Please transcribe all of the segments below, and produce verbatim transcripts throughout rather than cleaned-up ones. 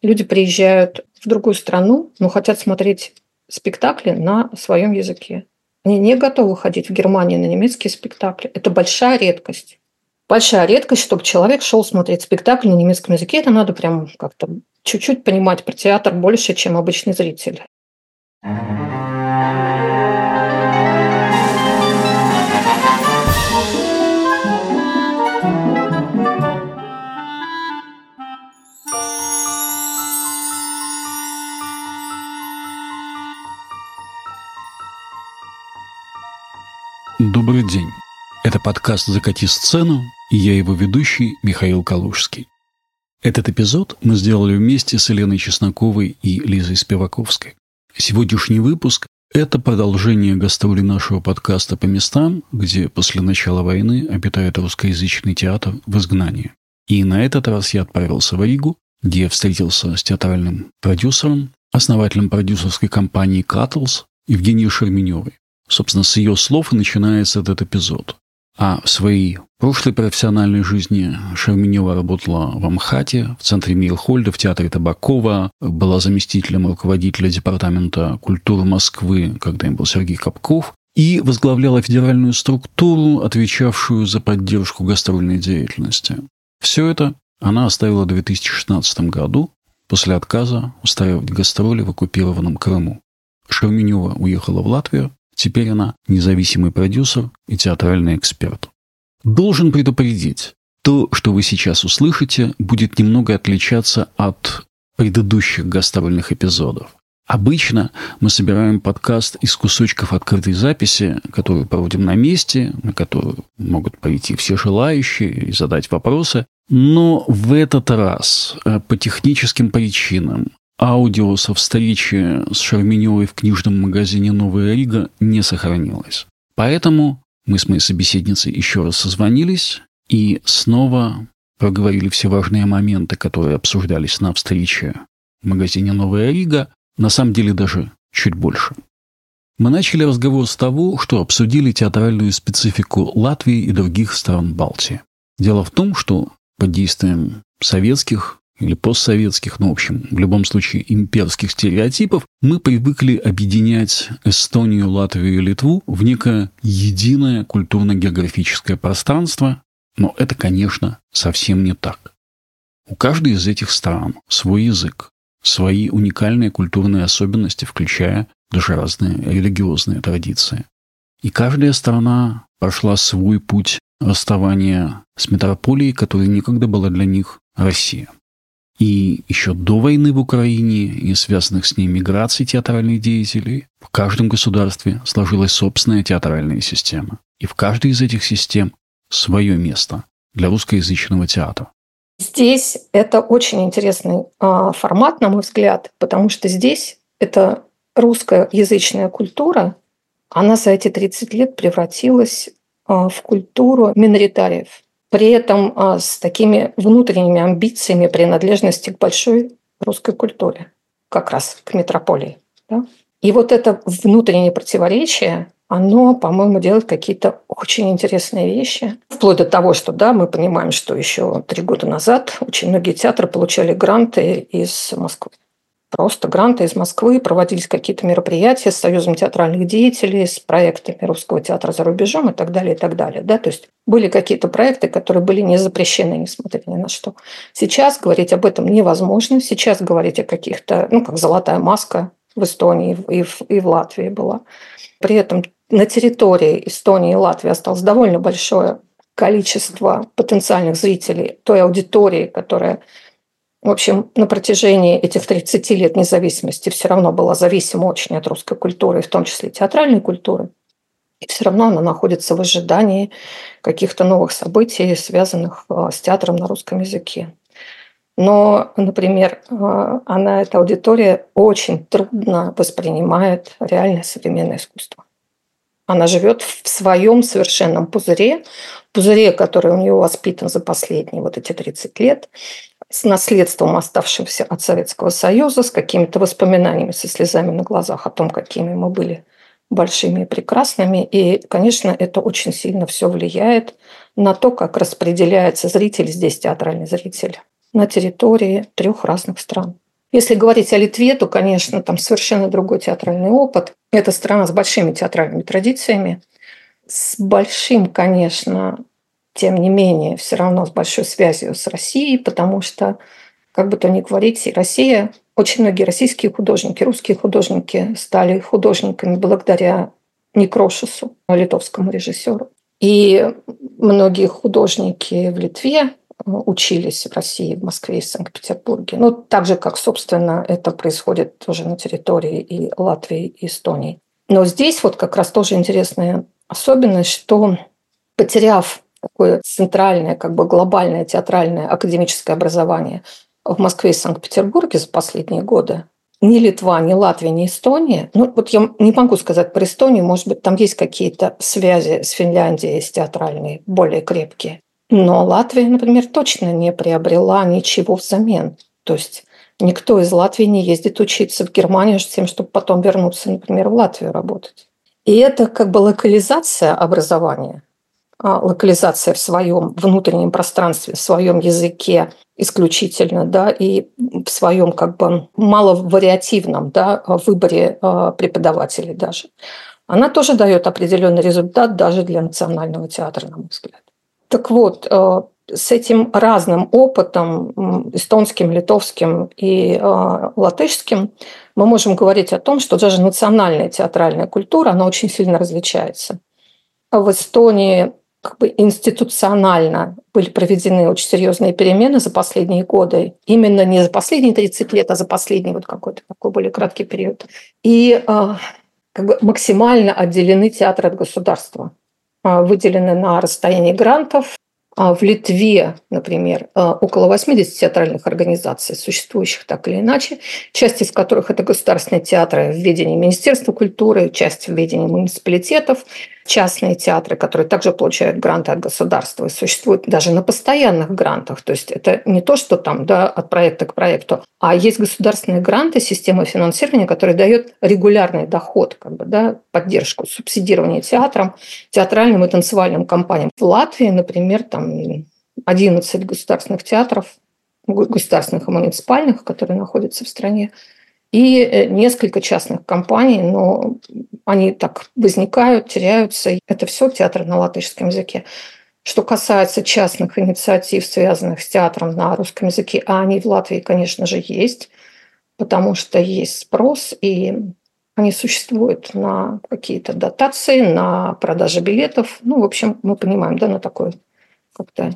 Люди приезжают в другую страну, но хотят смотреть спектакли на своем языке. Они не готовы ходить в Германию на немецкие спектакли. Это большая редкость. Большая редкость, чтобы человек шел смотреть спектакль на немецком языке. Это надо прям как-то чуть-чуть понимать про театр больше, чем обычный зритель. Добрый день. Это подкаст «Закати сцену», и я его ведущий Михаил Калужский. Этот эпизод мы сделали вместе с Еленой Чесноковой и Лизой Спиваковской. Сегодняшний выпуск – это продолжение гастролей нашего подкаста по местам, где после начала войны обитает русскоязычный театр в изгнании. И на этот раз я отправился в Ригу, где я встретился с театральным продюсером, основателем продюсерской компании «Катлс» Евгенией Шерменевой. Собственно, с ее слов и начинается этот эпизод. А в своей прошлой профессиональной жизни Шерменева работала в Амхате, в центре Мейрхольда, в театре Табакова, была заместителем руководителя департамента культуры Москвы, когда им был Сергей Капков, и возглавляла федеральную структуру, отвечавшую за поддержку гастрольной деятельности. Все это она оставила в две тысячи шестнадцатом году после отказа устраивать гастроли в оккупированном Крыму. Шерменева уехала в Латвию. Теперь она независимый продюсер и театральный эксперт. Должен предупредить, то, что вы сейчас услышите, будет немного отличаться от предыдущих гастрольных эпизодов. Обычно мы собираем подкаст из кусочков открытой записи, которую проводим на месте, на которую могут прийти все желающие и задать вопросы. Но в этот раз по техническим причинам аудио со встречи с Шерменевой в книжном магазине «Новая Рига» не сохранилось. Поэтому мы с моей собеседницей еще раз созвонились и снова проговорили все важные моменты, которые обсуждались на встрече в магазине «Новая Рига», на самом деле даже чуть больше. Мы начали разговор с того, что обсудили театральную специфику Латвии и других стран Балтии. Дело в том, что под действием советских или постсоветских, ну, в общем, в любом случае имперских стереотипов, мы привыкли объединять Эстонию, Латвию и Литву в некое единое культурно-географическое пространство, но это, конечно, совсем не так. У каждой из этих стран свой язык, свои уникальные культурные особенности, включая даже разные религиозные традиции. И каждая страна прошла свой путь расставания с метрополией, которая некогда была для них Россия. И еще до войны в Украине и связанных с ней миграций театральных деятелей в каждом государстве сложилась собственная театральная система. И в каждой из этих систем свое место для русскоязычного театра. Здесь это очень интересный а, формат, на мой взгляд, потому что здесь эта русскоязычная культура, она за эти тридцать лет превратилась а, в культуру миноритариев. При этом а, с такими внутренними амбициями принадлежности к большой русской культуре, как раз к метрополии. Да? И вот это внутреннее противоречие, оно, по-моему, делает какие-то очень интересные вещи. Вплоть до того, что да, мы понимаем, что еще три года назад очень многие театры получали гранты из Москвы. Просто гранты из Москвы, проводились какие-то мероприятия с Союзом театральных деятелей, с проектами русского театра за рубежом и так далее, и так далее. Да? То есть были какие-то проекты, которые были не запрещены, несмотря ни на что. Сейчас говорить об этом невозможно. Сейчас говорить о каких-то, ну, как «Золотая маска» в Эстонии и в, и в Латвии была. При этом на территории Эстонии и Латвии осталось довольно большое количество потенциальных зрителей той аудитории, которая, в общем, на протяжении этих тридцати лет независимости все равно была зависима очень от русской культуры, в том числе театральной культуры. И все равно она находится в ожидании каких-то новых событий, связанных с театром на русском языке. Но, например, она, эта аудитория, очень трудно воспринимает реальное современное искусство. Она живет в своем совершенном пузыре, пузыре, который у нее воспитан за последние вот эти тридцать лет, с наследством, оставшимся от Советского Союза, с какими-то воспоминаниями со слезами на глазах о том, какими мы были большими и прекрасными. И, конечно, это очень сильно все влияет на то, как распределяется зритель, здесь театральный зритель, на территории трех разных стран. Если говорить о Литве, то, конечно, там совершенно другой театральный опыт. Это страна с большими театральными традициями, с большим, конечно, тем не менее, все равно с большой связью с Россией, потому что, как бы то ни говорить, Россия, очень многие российские художники, русские художники стали художниками благодаря Некрошесу, литовскому режиссеру. И многие художники в Литве учились в России, в Москве и Санкт-Петербурге. Ну, так же, как, собственно, это происходит тоже на территории и Латвии, и Эстонии. Но здесь вот как раз тоже интересная особенность, что, потеряв такое центральное, как бы глобальное театральное академическое образование в Москве и Санкт-Петербурге за последние годы, ни Литва, ни Латвия, ни Эстония, ну вот я не могу сказать про Эстонию, может быть, там есть какие-то связи с Финляндией, с театральной, более крепкие. Но Латвия, например, точно не приобрела ничего взамен. То есть никто из Латвии не ездит учиться в Германию с тем, чтобы потом вернуться, например, в Латвию работать. И это как бы локализация образования, локализация в своем внутреннем пространстве, в своем языке исключительно, да, и в своем как бы маловариативном, да, выборе преподавателей даже. Она тоже дает определенный результат даже для национального театра, на мой взгляд. Так вот, с этим разным опытом, эстонским, литовским и латышским, мы можем говорить о том, что даже национальная театральная культура, она очень сильно различается. В Эстонии как бы институционально были проведены очень серьезные перемены за последние годы. Именно не за последние тридцать лет, а за последний вот какой-то такой более краткий период. И как бы максимально отделены театры от государства. Выделены на расстоянии грантов. В Литве, например, около восемьдесят театральных организаций, существующих так или иначе, часть из которых это государственные театры в ведении Министерства культуры, часть в ведении муниципалитетов, частные театры, которые также получают гранты от государства и существуют даже на постоянных грантах. То есть это не то, что там, да, от проекта к проекту, а есть государственные гранты, система финансирования, которая дает регулярный доход, как бы, да, поддержку, субсидирование театрам, театральным и танцевальным компаниям. В Латвии, например, там одиннадцать государственных театров, государственных и муниципальных, которые находятся в стране, и несколько частных компаний, но они так возникают, теряются. Это все театры на латышском языке. Что касается частных инициатив, связанных с театром на русском языке, а они в Латвии, конечно же, есть, потому что есть спрос, и они существуют на какие-то дотации, на продажи билетов. Ну, в общем, мы понимаем, да, на такой как-то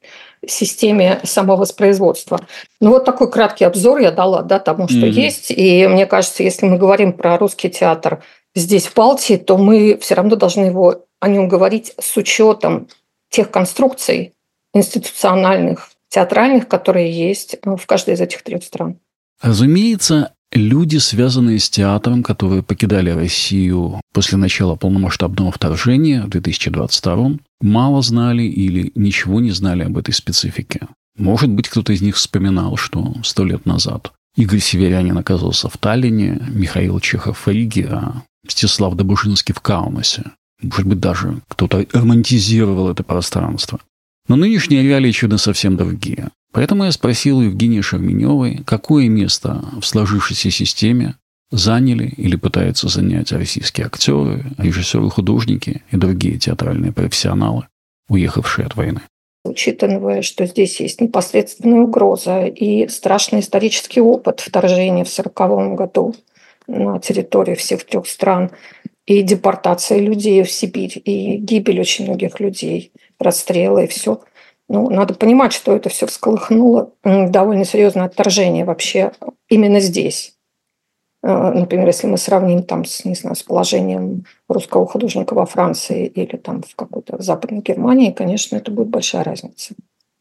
системе самовоспроизводства. Ну, вот такой краткий обзор я дала, да, тому, что mm-hmm. есть. И мне кажется, если мы говорим про русский театр здесь, в Балтии, то мы все равно должны его, о нем говорить с учетом тех конструкций институциональных, театральных, которые есть в каждой из этих трех стран. Разумеется, люди, связанные с театром, которые покидали Россию после начала полномасштабного вторжения в две тысячи двадцать втором, мало знали или ничего не знали об этой специфике. Может быть, кто-то из них вспоминал, что сто лет назад Игорь Северянин оказался в Таллине, Михаил Чехов в Риге, а Мстислав Добушинский в Каунасе. Может быть, даже кто-то романтизировал это пространство. Но нынешние реалии чудо совсем другие. Поэтому я спросил у Евгении Шерменевой, какое место в сложившейся системе заняли или пытаются занять российские актеры, режиссеры, художники и другие театральные профессионалы, уехавшие от войны. Учитывая, что здесь есть непосредственная угроза и страшный исторический опыт вторжения в сороковом году на территории всех трех стран, и депортация людей в Сибирь, и гибель очень многих людей, расстрелы и все. Ну, надо понимать, что это все всколыхнуло довольно серьезное отторжение вообще именно здесь. Например, если мы сравним там с, не знаю, с положением русского художника во Франции или там в какой-то в Западной Германии, конечно, это будет большая разница.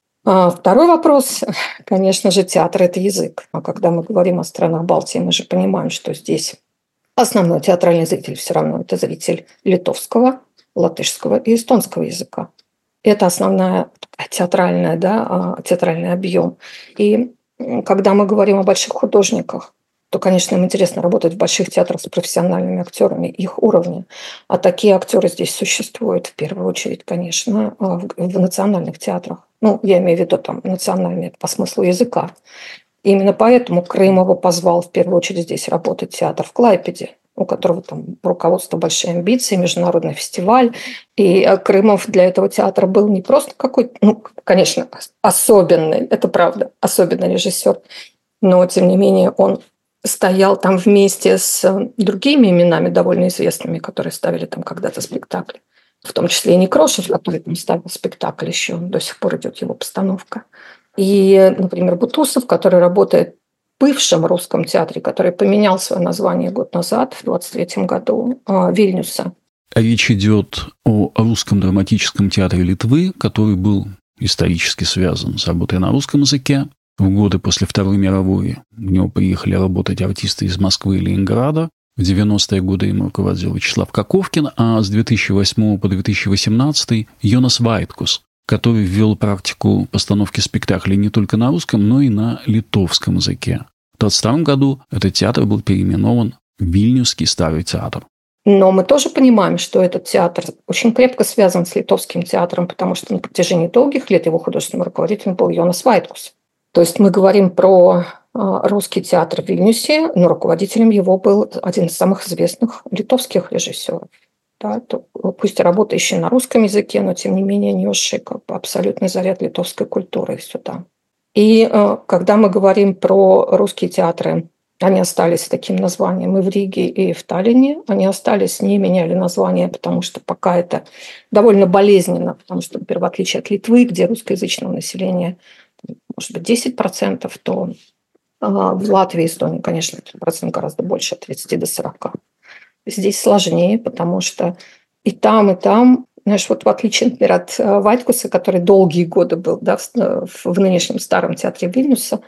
А второй вопрос, конечно же, театр – это язык. А когда мы говорим о странах Балтии, мы же понимаем, что здесь основной театральный зритель все равно это зритель литовского, латышского и эстонского языка. Это основная театральная, да, театральный объем. И когда мы говорим о больших художниках, то, конечно, им интересно работать в больших театрах с профессиональными актерами их уровня. А такие актеры здесь существуют в первую очередь, конечно, в, в национальных театрах. Ну, я имею в виду там национальные по смыслу языка. И именно поэтому Крымова позвал в первую очередь здесь работать театр в Клайпеде, у которого там руководство большие амбиции, международный фестиваль. И Крымов для этого театра был не просто какой-то, ну, конечно, особенный, это правда, особенный режиссер, но, тем не менее, он стоял там вместе с другими именами, довольно известными, которые ставили там когда-то спектакли. В том числе и Некрошев, который там ставил спектакль еще, до сих пор идет его постановка. И, например, Бутусов, который работает в бывшем русском театре, который поменял свое название год назад, в двадцать третьем году, Вильнюса. Речь идет о русском драматическом театре Литвы, который был исторически связан с работой на русском языке. В годы после Второй мировой в него приехали работать артисты из Москвы и Ленинграда. В девяностые годы им руководил Вячеслав Коковкин, а с две тысячи восьмого по две тысячи восемнадцатый Йонас Вайткус, который ввел практику постановки спектаклей не только на русском, но и на литовском языке. В двадцать втором году этот театр был переименован в Вильнюсский старый театр. Но мы тоже понимаем, что этот театр очень крепко связан с литовским театром, потому что на протяжении долгих лет его художественным руководителем был Йонас Вайткус. То есть мы говорим про русский театр в Вильнюсе, но руководителем его был один из самых известных литовских режиссеров. Да, то, пусть работающий на русском языке, но тем не менее несший как бы абсолютный заряд литовской культуры сюда. И э, когда мы говорим про русские театры, они остались с таким названием и в Риге, и в Таллине. Они остались, не меняли название, потому что пока это довольно болезненно, потому что, например, в отличие от Литвы, где русскоязычного населения может быть десять процентов, то э, в Латвии и Эстонии, конечно, этот процент гораздо больше, от тридцати до сорока. Здесь сложнее, потому что и там, и там, знаешь, вот в отличие, например, от Вайткуса, который долгие годы был, да, в, в нынешнем старом театре Вильнюса,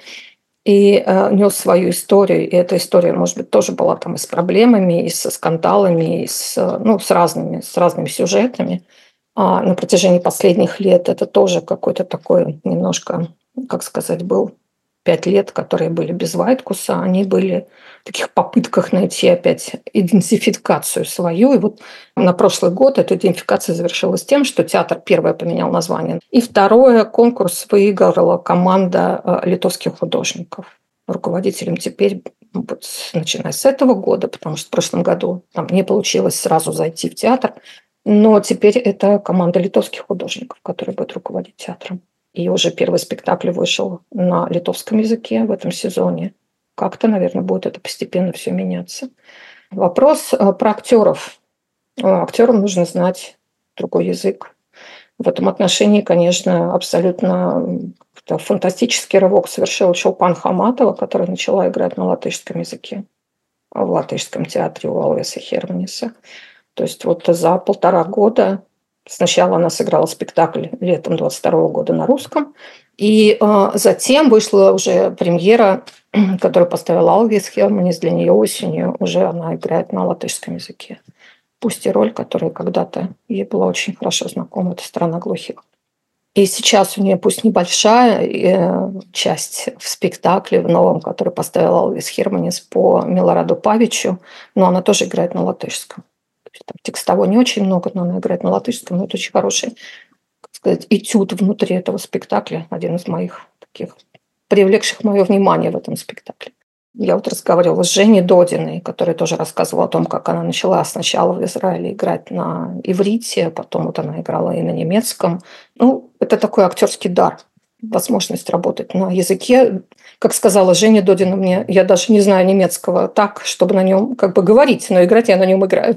и э, нес свою историю, и эта история, может быть, тоже была там и с проблемами, и со скандалами, и с, ну, с разными, с разными сюжетами. А на протяжении последних лет это тоже какой-то такой немножко, как сказать, был пять лет, которые были без Вайткуса, они были в таких попытках найти опять идентификацию свою. И вот на прошлый год эта идентификация завершилась тем, что театр первое поменял название. И второе, конкурс выиграла команда литовских художников. Руководителем теперь, вот, начиная с этого года, потому что в прошлом году там не получилось сразу зайти в театр, но теперь это команда литовских художников, которая будет руководить театром. И уже первый спектакль вышел на литовском языке в этом сезоне. Как-то, наверное, будет это постепенно все меняться. Вопрос про актеров. Актерам нужно знать другой язык. В этом отношении, конечно, абсолютно фантастический рывок совершила Чолпан Хаматова, которая начала играть на латышском языке в латышском театре у Алвеса Херманиса. То есть вот за полтора года сначала она сыграла спектакль летом двадцать второго года на русском, и э, затем вышла уже премьера, которую поставил Алвис Херманис для нее осенью. Уже она играет на латышском языке. Пусть и роль, которая когда-то ей была очень хорошо знакома, это «Страна глухих». И сейчас у нее пусть небольшая э, часть в спектакле, в новом, который поставил Алвис Херманис по Милораду Павичу, но она тоже играет на латышском. Там текстового не очень много, но она играет на латышском, но это очень хороший, как сказать, этюд внутри этого спектакля, один из моих таких, привлекших мое внимание в этом спектакле. Я вот разговаривала с Женей Додиной, которая тоже рассказывала о том, как она начала сначала в Израиле играть на иврите, потом вот она играла и на немецком. Ну, это такой актерский дар, возможность работать на языке. Как сказала Женя Додина мне, я даже не знаю немецкого так, чтобы на нем как бы говорить, но играть я на нем играю.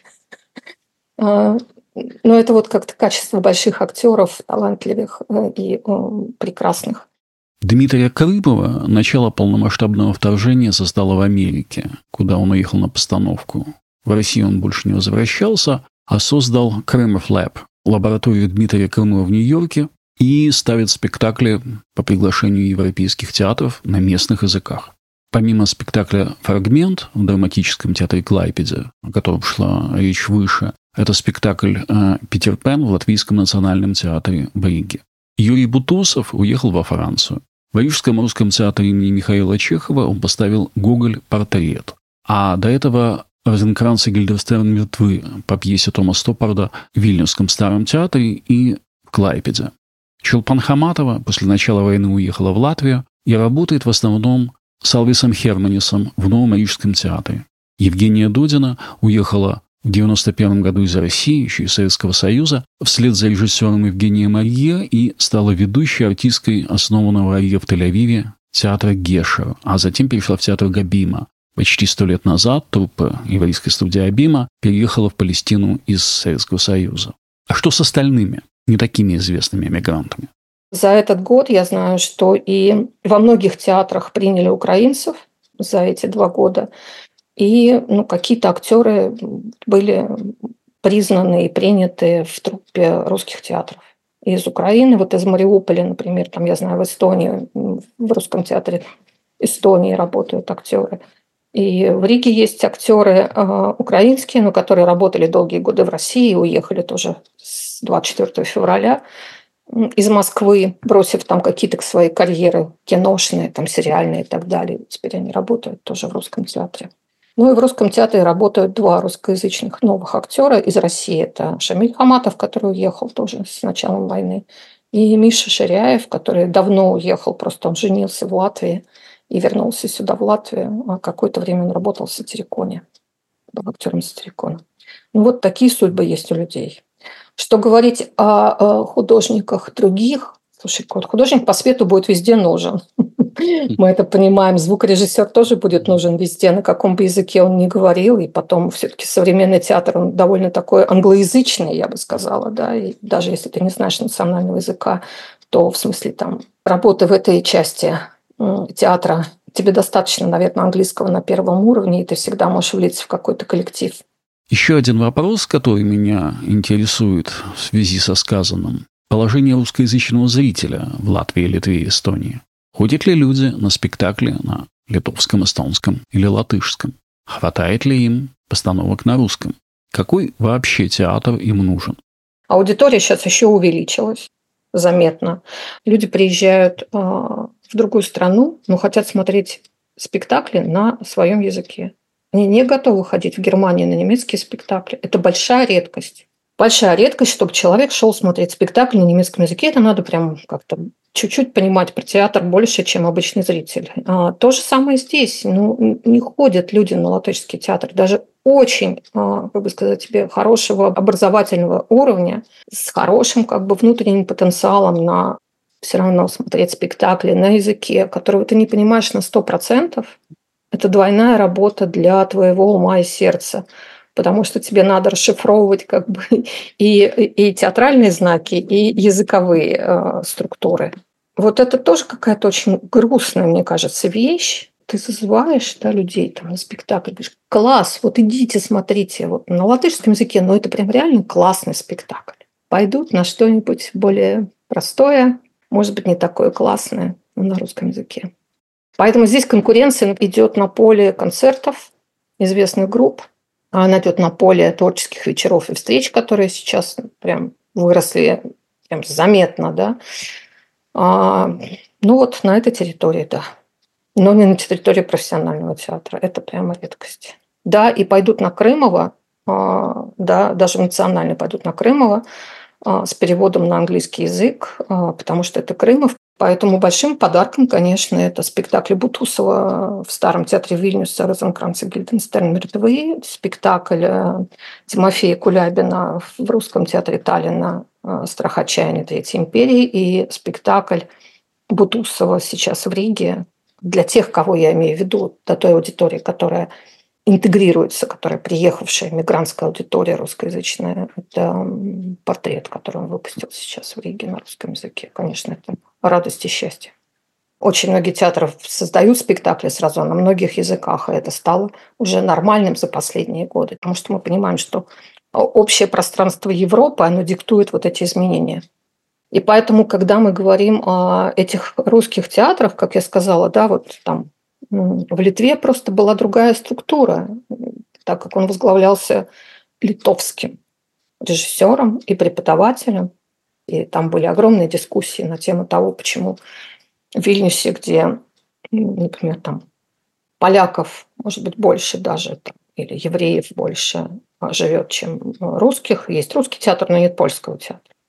Но это вот как-то качество больших актеров, талантливых и прекрасных. Дмитрия Крымова начало полномасштабного вторжения застало в Америке, куда он уехал на постановку. В Россию он больше не возвращался, а создал Крымов Lab, лабораторию Дмитрия Крымова в Нью-Йорке, и ставит спектакли по приглашению европейских театров на местных языках. Помимо спектакля «Фрагмент» в драматическом театре Клайпеде, о котором шла речь выше, это спектакль «Питер Пен» в Латвийском национальном театре в Риге. Юрий Бутусов уехал во Францию. В Рижском русском театре имени Михаила Чехова он поставил «Гоголь. Портрет». А до этого «Розенкранц и Гильденстерн мертвы» по пьесе Тома Стоппарда в Вильнюсском старом театре и в Клайпеде. Чолпан Хаматова после начала войны уехала в Латвию, и работает в основном с Алвисом Херманисом в Новом Рижском театре. Евгения Додина уехала в девяносто первом году из России, еще из Советского Союза, вслед за режиссером Евгением Арье и стала ведущей артисткой основанного Арье в Тель-Авиве театра Гешер, а затем перешла в театр Габима. Почти сто лет назад труппа еврейской студии Абима переехала в Палестину из Советского Союза. А что с остальными, не такими известными эмигрантами? За этот год я знаю, что и во многих театрах приняли украинцев за эти два года. И ну, какие-то актеры были признаны и приняты в труппе русских театров. Из Украины, вот из Мариуполя, например, там, я знаю, в Эстонии, в русском театре Эстонии работают актеры. И в Риге есть актеры э, украинские, но которые работали долгие годы в России и уехали тоже с двадцать четвёртого февраля из Москвы, бросив там какие-то свои карьеры киношные, там, сериальные и так далее. Теперь они работают тоже в русском театре. Ну и в русском театре работают два русскоязычных новых актера из России. Это Шамиль Хаматов, который уехал тоже с началом войны, и Миша Ширяев, который давно уехал, просто он женился в Латвии и вернулся сюда, в Латвию. А какое-то время он работал в Сатириконе, был актером Сатирикона. Ну вот такие судьбы есть у людей. Что говорить о художниках других? Слушай, художник по свету будет везде нужен. Мы это понимаем. Звукорежиссер тоже будет нужен везде, на каком бы языке он ни говорил. И потом все-таки современный театр, он довольно такой англоязычный, я бы сказала. Да? И даже если ты не знаешь национального языка, то в смысле там работы в этой части театра тебе достаточно, наверное, английского на первом уровне, и ты всегда можешь влиться в какой-то коллектив. Еще один вопрос, который меня интересует в связи со сказанным. Положение русскоязычного зрителя в Латвии, Литве и Эстонии. Ходят ли люди на спектакли на литовском, эстонском или латышском? Хватает ли им постановок на русском? Какой вообще театр им нужен? Аудитория сейчас еще увеличилась заметно. Люди приезжают э, в другую страну, но хотят смотреть спектакли на своем языке. Они не готовы ходить в Германию на немецкие спектакли. Это большая редкость. Большая редкость, чтобы человек шел смотреть спектакль на немецком языке. Это надо прям как-то чуть-чуть понимать про театр больше, чем обычный зритель. А, то же самое здесь. Ну, не ходят люди на латышский театр. Даже очень, а, как бы сказать тебе, хорошего образовательного уровня, с хорошим как бы внутренним потенциалом на все равно смотреть спектакли на языке, которого ты не понимаешь на сто процентов. Это двойная работа для твоего ума и сердца. Потому что тебе надо расшифровывать как бы и, и театральные знаки, и языковые э, структуры. Вот это тоже какая-то очень грустная, мне кажется, вещь. Ты зазываешь, да, людей там, на спектакль, говоришь, класс, вот идите, смотрите. Вот на латышском языке, ну это прям реально классный спектакль. Пойдут на что-нибудь более простое, может быть, не такое классное, но на русском языке. Поэтому здесь конкуренция идет на поле концертов известных групп. Она идет на поле творческих вечеров и встреч, которые сейчас прям выросли прям заметно, да. А, ну вот на этой территории, да. Но не на территории профессионального театра. Это прямо редкость. Да, и пойдут на Крымова, а, да, даже национально пойдут на Крымова а, с переводом на английский язык, а, потому что это Крымов. Поэтому большим подарком, конечно, это спектакль Бутусова в Старом театре Вильнюса «Розенкранц и Гильденстерн мертвы», спектакль Тимофея Кулябина в Русском театре Таллина «Страх отчаяния Третьей империи» и спектакль Бутусова сейчас в Риге. Для тех, кого я имею в виду, для той аудитории, которая интегрируется, которая приехавшая мигрантская аудитория русскоязычная. Это портрет, который он выпустил сейчас в Риге на русском языке. Конечно, это радость и счастье. Очень многие театры создают спектакли сразу на многих языках, и это стало уже нормальным за последние годы, потому что мы понимаем, что общее пространство Европы, оно диктует вот эти изменения. И поэтому, когда мы говорим о этих русских театрах, как я сказала, да, вот там в Литве просто была другая структура, так как он возглавлялся литовским режиссером и преподавателем. И там были огромные дискуссии на тему того, почему в Вильнюсе, где, например, там поляков, может быть, больше даже, там, или евреев больше живет, чем русских. Есть русский театр, но нет польского театра.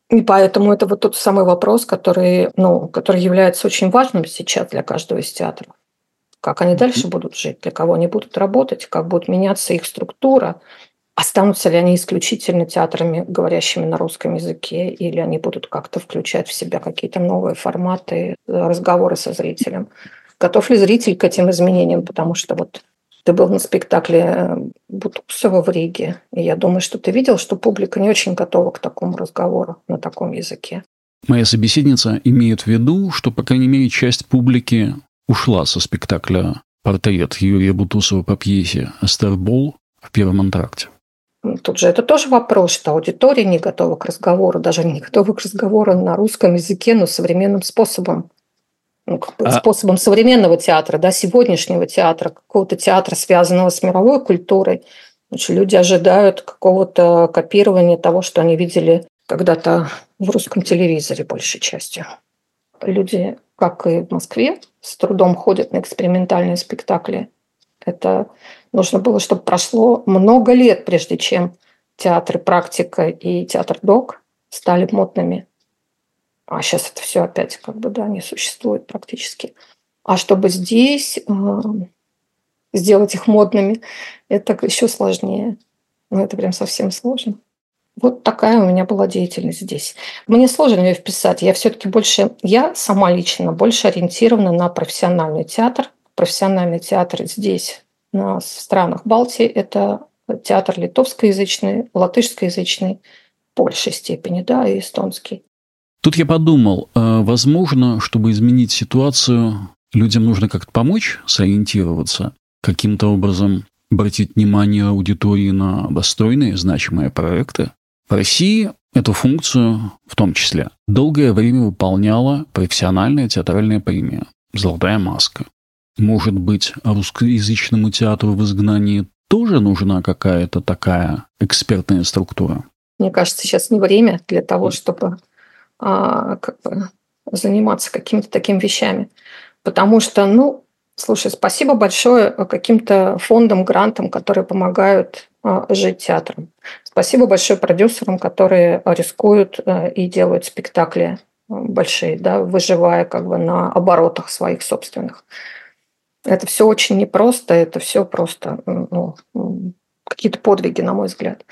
И поэтому это вот тот самый вопрос, который, ну, который является очень важным сейчас для каждого из театров. Как они дальше будут жить, для кого они будут работать, как будет меняться их структура, останутся ли они исключительно театрами, говорящими на русском языке, или они будут как-то включать в себя какие-то новые форматы, разговоры со зрителем. Готов ли зритель к этим изменениям? Потому что вот ты был на спектакле Бутусова в Риге, и я думаю, что ты видел, что публика не очень готова к такому разговору на таком языке. Моя собеседница имеет в виду, что, по крайней мере, часть публики ушла со спектакля «Портрет» Юрия Бутусова по пьесе «Астербол» в первом антракте. Тут же это тоже вопрос, что аудитория не готова к разговору, даже не готова к разговору на русском языке, но современным способом. Ну, как бы а... способом современного театра, да, сегодняшнего театра, какого-то театра, связанного с мировой культурой. Значит, люди ожидают какого-то копирования того, что они видели когда-то в русском телевизоре, большей частью. Люди, как и в Москве, с трудом ходят на экспериментальные спектакли. Это нужно было, чтобы прошло много лет, прежде чем театр «Практика» и театр «Док» стали модными. А сейчас это все опять как бы, да, не существует практически. А чтобы здесь э, сделать их модными, это еще сложнее. Ну, это прям совсем сложно. Вот такая у меня была деятельность здесь. Мне сложно ее вписать. Я все-таки больше, я сама лично больше ориентирована на профессиональный театр. Профессиональный театр здесь, в странах Балтии, это театр литовскоязычный, латышскоязычный, в большей степени, да, и эстонский. Тут я подумал, возможно, чтобы изменить ситуацию, людям нужно как-то помочь сориентироваться, каким-то образом обратить внимание аудитории на достойные, значимые проекты. В России эту функцию, в том числе, долгое время выполняла профессиональная театральная премия «Золотая маска». Может быть, русскоязычному театру в изгнании тоже нужна какая-то такая экспертная структура? Мне кажется, сейчас не время для того, чтобы а, как бы заниматься какими-то такими вещами. Потому что, ну, слушай, спасибо большое каким-то фондам, грантам, которые помогают а, жить театром. Спасибо большое продюсерам, которые рискуют а, и делают спектакли большие, да, выживая как бы на оборотах своих собственных. Это все очень непросто, это все просто ну, какие-то подвиги, на мой взгляд.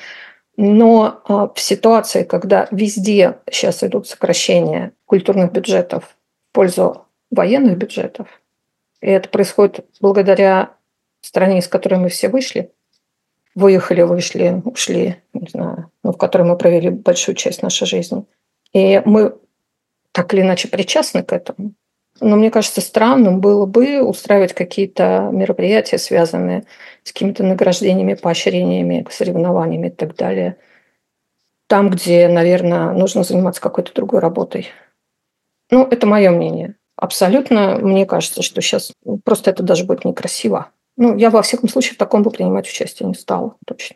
Но а, в ситуации, когда везде сейчас идут сокращения культурных бюджетов в пользу военных бюджетов, и это происходит благодаря стране, из которой мы все вышли, выехали, вышли, ушли, не знаю, ну, в которой мы провели большую часть нашей жизни. И мы так или иначе причастны к этому. Но мне кажется, странным было бы устраивать какие-то мероприятия, связанные с какими-то награждениями, поощрениями, соревнованиями и так далее. Там, где, наверное, нужно заниматься какой-то другой работой. Ну, это мое мнение. Абсолютно, мне кажется, что сейчас просто это даже будет некрасиво. Ну, я, во всяком случае, в таком бы принимать участие не стала, точно.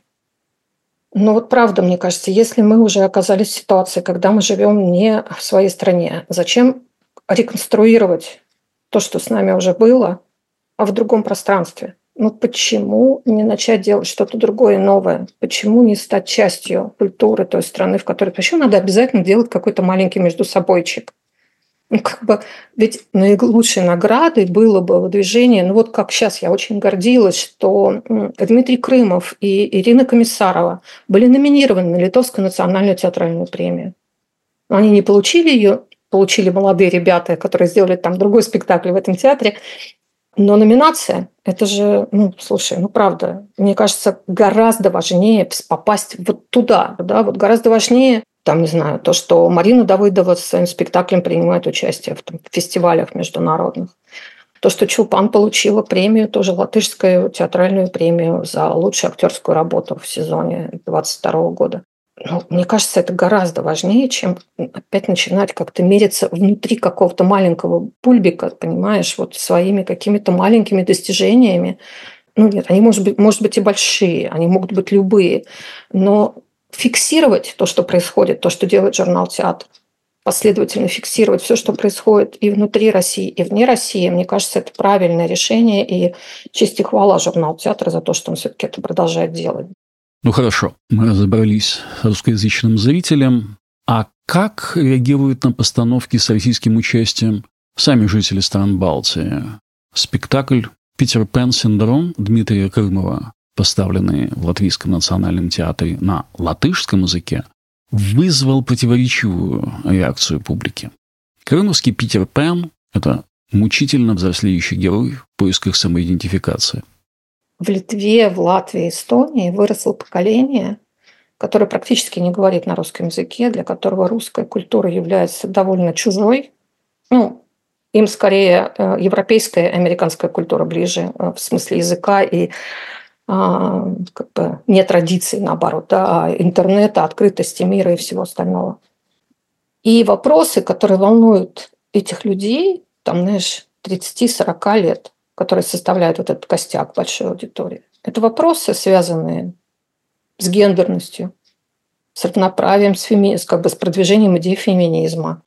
Но вот правда, мне кажется, если мы уже оказались в ситуации, когда мы живем не в своей стране, зачем реконструировать то, что с нами уже было, а в другом пространстве? Ну почему не начать делать что-то другое, новое? Почему не стать частью культуры той страны, в которой... Почему надо обязательно делать какой-то маленький междусобойчик? Ну, как бы, ведь наилучшей наградой было бы выдвижение, ну вот как сейчас я очень гордилась, что Дмитрий Крымов и Ирина Комиссарова были номинированы на Литовскую национальную театральную премию. Но они не получили ее, получили молодые ребята, которые сделали там другой спектакль в этом театре. Но номинация, это же, ну, слушай, ну, правда, мне кажется, гораздо важнее попасть вот туда, да, вот гораздо важнее, там, не знаю, то, что Марина Давыдова с своим спектаклем принимает участие в, там, в фестивалях международных. То, что Чулпан получила премию, тоже латышскую театральную премию за лучшую актерскую работу в сезоне двадцать второго года. Ну, мне кажется, это гораздо важнее, чем опять начинать как-то мериться внутри какого-то маленького пульбика, понимаешь, вот своими какими-то маленькими достижениями. Ну нет, они, может быть, может быть и большие, они могут быть любые, но фиксировать то, что происходит, то, что делает журнал «Театр», последовательно фиксировать все, что происходит и внутри России, и вне России, мне кажется, это правильное решение, и честь и хвала журналу «Театр» за то, что он все-таки это продолжает делать. Ну хорошо, мы разобрались с русскоязычным зрителем. А Как реагируют на постановки с российским участием сами жители стран Балтии? Спектакль «Питер Пен синдром» Дмитрия Крымова, поставленный в Латвийском национальном театре на латышском языке, вызвал противоречивую реакцию публики. Крымовский Питер Пен – это мучительно взрослеющий герой в поисках самоидентификации. В Литве, в Латвии, Эстонии выросло поколение, которое практически не говорит на русском языке, для которого русская культура является довольно чужой. Ну, им скорее европейская, американская культура ближе в смысле языка и а, как бы не традиций, наоборот, да, а интернета, открытости мира и всего остального. И вопросы, которые волнуют этих людей, там, знаешь, тридцать-сорок лет, которые составляют вот этот костяк большой аудитории, это вопросы, связанные с гендерностью, с равноправием, с, феми... как бы с продвижением идей феминизма,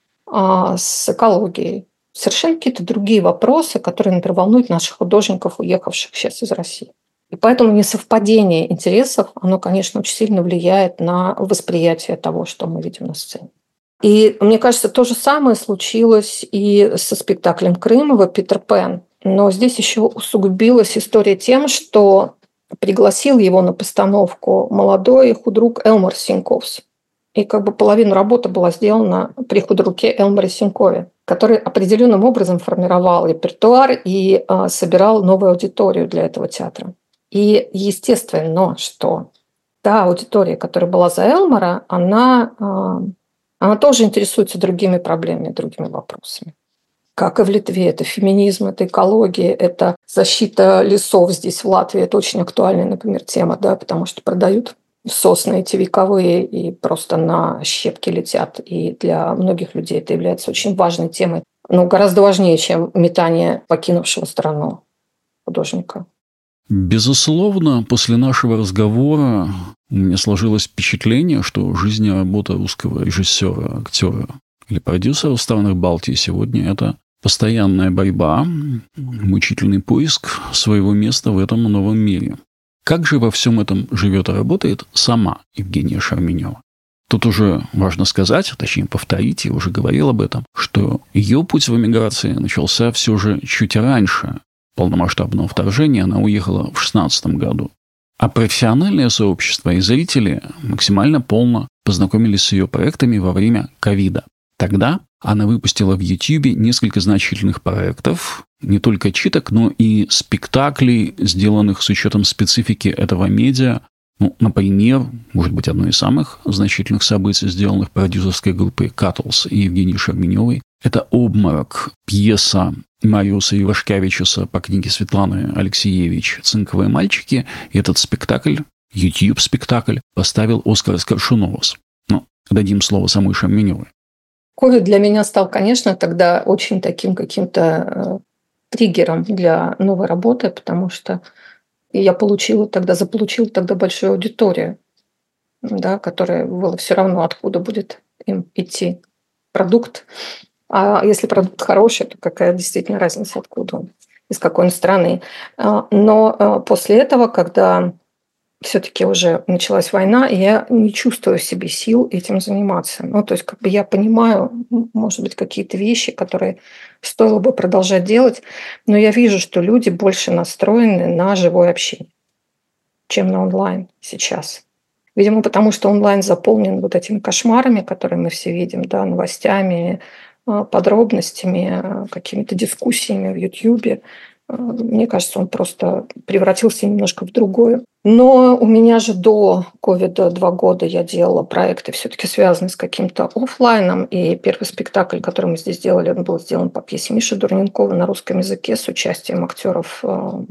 с экологией. Совершенно какие-то другие вопросы, которые, например, волнуют наших художников, уехавших сейчас из России. И поэтому несовпадение интересов, оно, конечно, очень сильно влияет на восприятие того, что мы видим на сцене. И мне кажется, то же самое случилось и со спектаклем Крымова «Питер Пен». Но здесь еще усугубилась история тем, что пригласил его на постановку молодой худрук Элмар Синьковс. И как бы половина работы была сделана при худруке Элмаре Синькове, который определенным образом формировал репертуар и а, собирал новую аудиторию для этого театра. И естественно, что та аудитория, которая была за Элмара, она, а, она тоже интересуется другими проблемами, другими вопросами. Как и в Литве, это феминизм, это экология, это защита лесов здесь, в Латвии. Это очень актуальная, например, тема, да, потому что продают сосны эти вековые и просто на щепки летят. И для многих людей это является очень важной темой, но гораздо важнее, чем метание покинувшего страну художника. Безусловно, после нашего разговора у меня сложилось впечатление, что жизнь и работа русского режиссера, актера или продюсера в странах Балтии сегодня – это постоянная борьба, мучительный поиск своего места в этом новом мире. Как же во всем этом живет и работает сама Евгения Шарменева? Тут уже важно сказать, точнее повторить, я уже говорил об этом, что ее путь в эмиграции начался все же чуть раньше полномасштабного вторжения. Она уехала в шестнадцатом году. А профессиональное сообщество и зрители максимально полно познакомились с ее проектами во время ковида. Тогда она выпустила в Ютьюбе несколько значительных проектов, не только читок, но и спектаклей, сделанных с учетом специфики этого медиа. Ну, например, может быть, одно из самых значительных событий, сделанных продюсерской группой «Катлс» и Евгении Шарменевой, это «Обморок», пьеса Мариуса Ивашкевичуса по книге Светланы Алексеевич «Цинковые мальчики». И этот спектакль, YouTube-спектакль, поставил Оскар Скоршуновос. Ну, дадим слово самой Шарменевой. Ковид для меня стал, конечно, тогда очень таким каким-то триггером для новой работы, потому что я получила тогда, заполучила тогда большую аудиторию, да, которая было все равно, откуда будет им идти продукт. А если продукт хороший, то какая действительно разница, откуда он, из какой он страны. Но после этого, когда все-таки уже началась война, и я не чувствую в себе сил этим заниматься. Ну, то есть, как бы я понимаю, может быть, какие-то вещи, которые стоило бы продолжать делать, но я вижу, что люди больше настроены на живое общение, чем на онлайн сейчас. Видимо, потому что онлайн заполнен вот этими кошмарами, которые мы все видим, да, новостями, подробностями, какими-то дискуссиями в Ютьюбе. Мне кажется, он просто превратился немножко в другое. Но у меня же до ковида два года я делала проекты, все-таки связанные с каким-то офлайном. И первый спектакль, который мы здесь делали, он был сделан по пьесе Миши Дурненкова на русском языке с участием актеров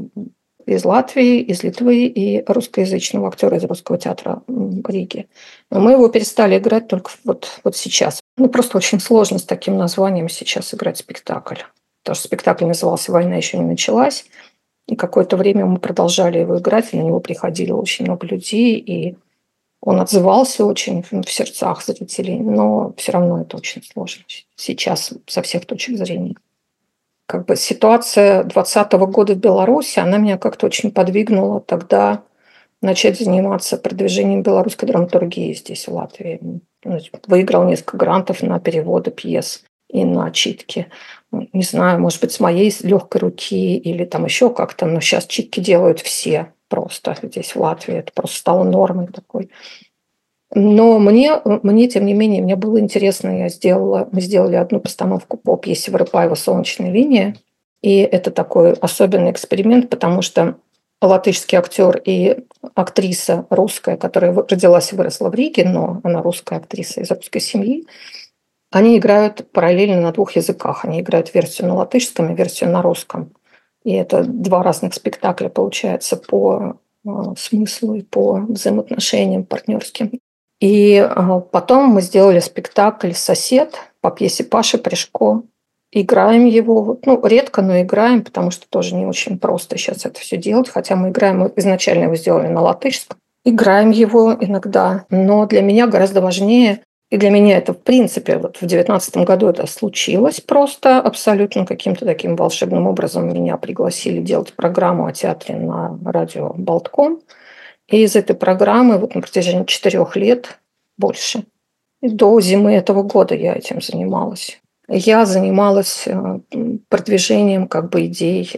из Латвии, из Литвы и русскоязычного актера из Русского театра в Риге. Но мы его перестали играть только вот, вот сейчас. Ну, просто очень сложно с таким названием сейчас играть спектакль. Потому что спектакль назывался «Война еще не началась». И какое-то время мы продолжали его играть, и на него приходили очень много людей, и он отзывался очень в сердцах зрителей, но все равно это очень сложно сейчас со всех точек зрения. Как бы ситуация двадцатого года в Беларуси, она меня как-то очень подвигнула тогда начать заниматься продвижением белорусской драматургии здесь, в Латвии. Выиграл несколько грантов на переводы пьес и на читки. Не знаю, может быть, с моей легкой руки или там еще как-то, но сейчас читки делают все просто здесь, в Латвии. Это просто стало нормой такой. Но мне, мне, тем не менее, мне было интересно, я сделала, мы сделали одну постановку по пьесе Воропаева «Солнечная линия». И это такой особенный эксперимент, потому что латышский актер и актриса русская, которая родилась и выросла в Риге, но она русская актриса из русской семьи, они играют параллельно на двух языках. Они играют версию на латышском и версию на русском. И это два разных спектакля, получается, по смыслу и по взаимоотношениям партнерским. И потом мы сделали спектакль «Сосед» по пьесе Паши Пришко. Играем его, ну, редко, но играем, потому что тоже не очень просто сейчас это все делать, хотя мы играем, мы изначально его сделали на латышском. Играем его иногда, но для меня гораздо важнее, и для меня это, в принципе, вот в девятнадцатом году это случилось просто абсолютно каким-то таким волшебным образом. Меня пригласили делать программу о театре на радио «Болтком». И из этой программы вот на протяжении четырех лет, больше, до зимы этого года я этим занималась. Я занималась продвижением как бы идей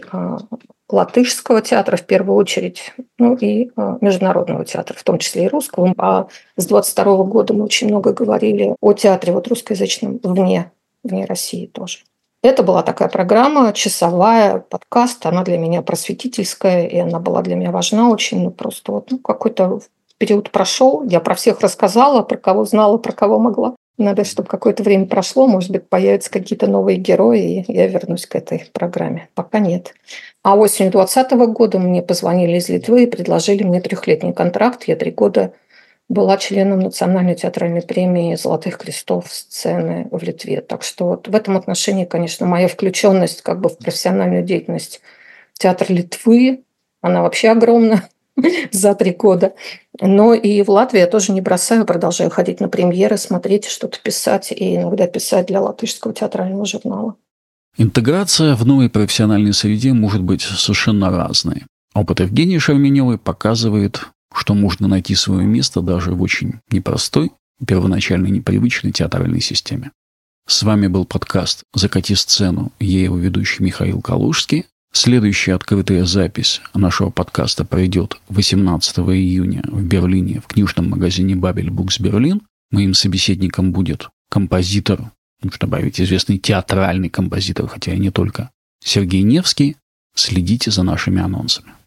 латышского театра в первую очередь, ну и международного театра, в том числе и русского. А с двадцать второго года мы очень много говорили о театре вот русскоязычном вне, вне России тоже. Это была такая программа, часовая, подкаст. Она для меня просветительская, и она была для меня важна очень. Ну, просто вот ну, какой-то период прошел, я про всех рассказала, про кого знала, про кого могла. Надо, чтобы какое-то время прошло, может быть, появятся какие-то новые герои, и я вернусь к этой программе. Пока нет. А осенью двадцатого года мне позвонили из Литвы и предложили мне трехлетний контракт. Я три года была членом Национальной театральной премии «Золотых крестов» сцены в Литве. Так что вот в этом отношении, конечно, моя включенность как бы в профессиональную деятельность театра Литвы, она вообще огромна за три года. Но и в Латвии я тоже не бросаю, продолжаю ходить на премьеры, смотреть, что-то писать и иногда писать для латышского театрального журнала. Интеграция в новой профессиональной среде может быть совершенно разной. Опыт Евгении Шерменевой показывает, что можно найти свое место даже в очень непростой, первоначально непривычной театральной системе. С вами был подкаст «Закати сцену», я его ведущий Михаил Калужский. Следующая открытая запись нашего подкаста пройдет восемнадцатого июня в Берлине в книжном магазине «Бабель Букс Берлин». Моим собеседником будет композитор, нужно добавить известный театральный композитор, хотя и не только, Сергей Невский. Следите за нашими анонсами.